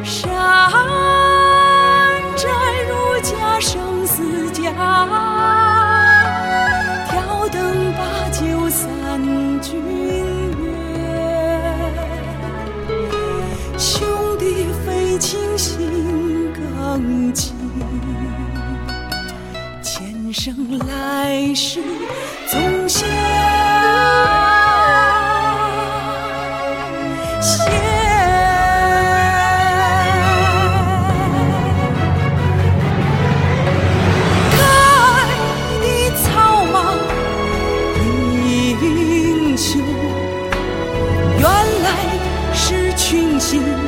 山寨儒家生死家，挑灯把酒三军乐。兄弟非亲心更亲，前生来世总相牵。原来是群星